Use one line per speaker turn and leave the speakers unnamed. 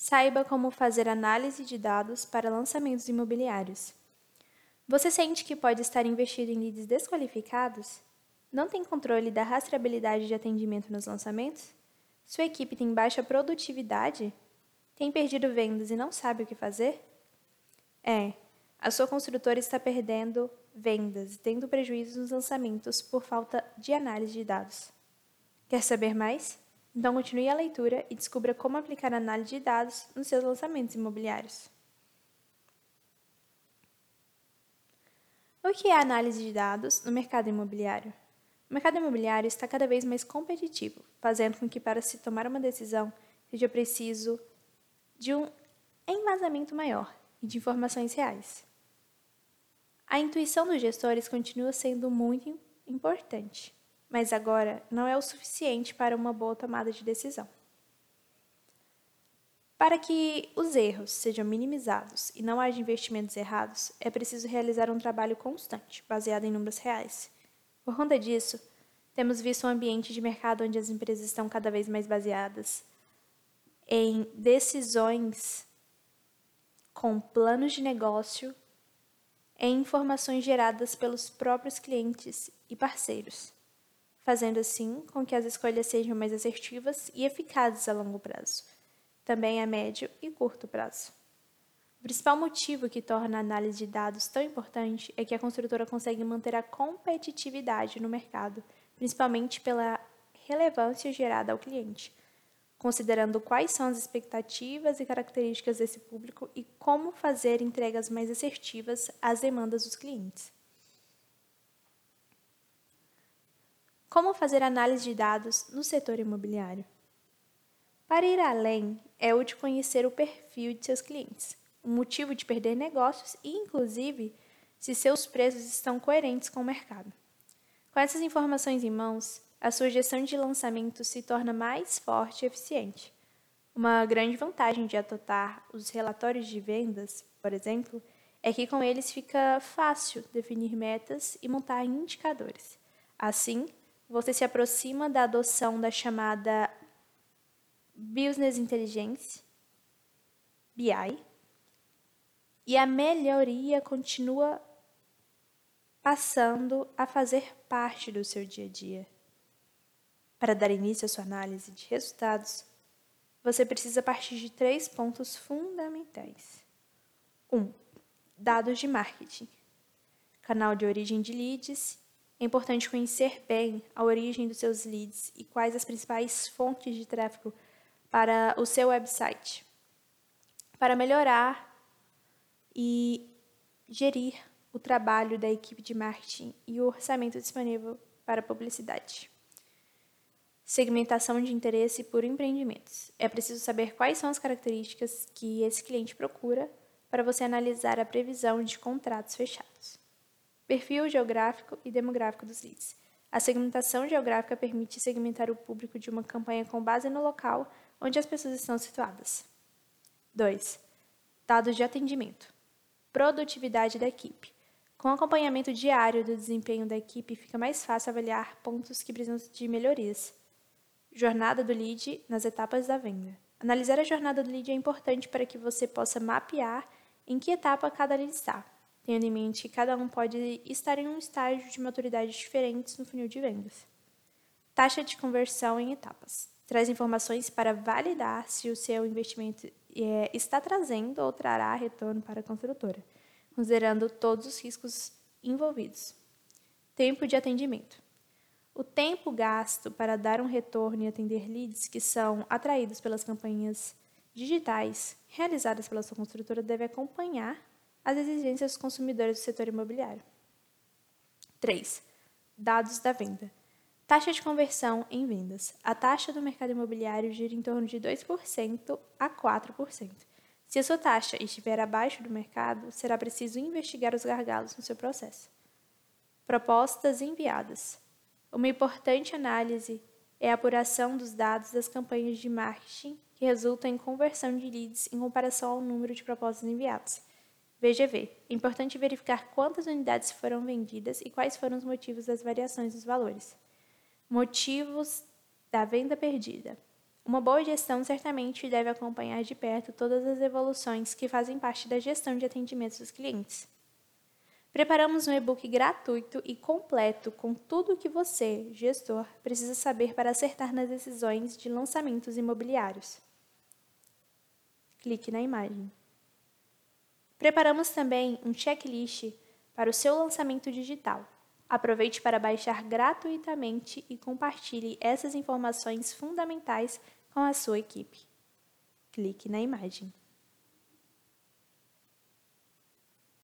Saiba como fazer análise de dados para lançamentos imobiliários. Você sente que pode estar investido em leads desqualificados? Não tem controle da rastreabilidade de atendimento nos lançamentos? Sua equipe tem baixa produtividade? Tem perdido vendas e não sabe o que fazer? A sua construtora está perdendo vendas e tendo prejuízos nos lançamentos por falta de análise de dados. Quer saber mais? Então continue a leitura e descubra como aplicar a análise de dados nos seus lançamentos imobiliários. O que é a análise de dados no mercado imobiliário? O mercado imobiliário está cada vez mais competitivo, fazendo com que para se tomar uma decisão seja preciso de um embasamento maior e de informações reais. A intuição dos gestores continua sendo muito importante, mas agora não é o suficiente para uma boa tomada de decisão. Para que os erros sejam minimizados e não haja investimentos errados, é preciso realizar um trabalho constante, baseado em números reais. Por conta disso, temos visto um ambiente de mercado onde as empresas estão cada vez mais baseadas em decisões com planos de negócio, em informações geradas pelos próprios clientes e parceiros, fazendo assim com que as escolhas sejam mais assertivas e eficazes a longo prazo, também a médio e curto prazo. O principal motivo que torna a análise de dados tão importante é que a construtora consegue manter a competitividade no mercado, principalmente pela relevância gerada ao cliente, considerando quais são as expectativas e características desse público e como fazer entregas mais assertivas às demandas dos clientes. Como fazer análise de dados no setor imobiliário? Para ir além, é útil conhecer o perfil de seus clientes, o motivo de perder negócios e, inclusive, se seus preços estão coerentes com o mercado. Com essas informações em mãos, a sua gestão de lançamento se torna mais forte e eficiente. Uma grande vantagem de adotar os relatórios de vendas, por exemplo, é que com eles fica fácil definir metas e montar indicadores. Assim, você se aproxima da adoção da chamada Business Intelligence, BI, e a melhoria continua passando a fazer parte do seu dia a dia. Para dar início à sua análise de resultados, você precisa partir de 3 pontos fundamentais. 1. Dados de marketing. Canal de origem de leads. É importante conhecer bem a origem dos seus leads e quais as principais fontes de tráfego para o seu website, para melhorar e gerir o trabalho da equipe de marketing e o orçamento disponível para publicidade. Segmentação de interesse por empreendimentos. É preciso saber quais são as características que esse cliente procura para você analisar a previsão de contratos fechados. Perfil geográfico e demográfico dos leads. A segmentação geográfica permite segmentar o público de uma campanha com base no local onde as pessoas estão situadas. 2. Dados de atendimento. Produtividade da equipe. Com o acompanhamento diário do desempenho da equipe, fica mais fácil avaliar pontos que precisam de melhorias. Jornada do lead nas etapas da venda. Analisar a jornada do lead é importante para que você possa mapear em que etapa cada lead está, tendo em mente que cada um pode estar em um estágio de maturidade diferentes no funil de vendas. Taxa de conversão em etapas. Traz informações para validar se o seu investimento está trazendo ou trará retorno para a construtora, considerando todos os riscos envolvidos. Tempo de atendimento. O tempo gasto para dar um retorno e atender leads que são atraídos pelas campanhas digitais realizadas pela sua construtora deve acompanhar as exigências dos consumidores do setor imobiliário. 3. Dados da venda. Taxa de conversão em vendas. A taxa do mercado imobiliário gira em torno de 2% a 4%. Se a sua taxa estiver abaixo do mercado, será preciso investigar os gargalos no seu processo. Propostas enviadas. Uma importante análise é a apuração dos dados das campanhas de marketing que resultam em conversão de leads em comparação ao número de propostas enviadas. VGV. É importante verificar quantas unidades foram vendidas e quais foram os motivos das variações dos valores. Motivos da venda perdida. Uma boa gestão certamente deve acompanhar de perto todas as evoluções que fazem parte da gestão de atendimentos dos clientes. Preparamos um e-book gratuito e completo com tudo o que você, gestor, precisa saber para acertar nas decisões de lançamentos imobiliários. Clique na imagem. Preparamos também um checklist para o seu lançamento digital. Aproveite para baixar gratuitamente e compartilhe essas informações fundamentais com a sua equipe. Clique na imagem.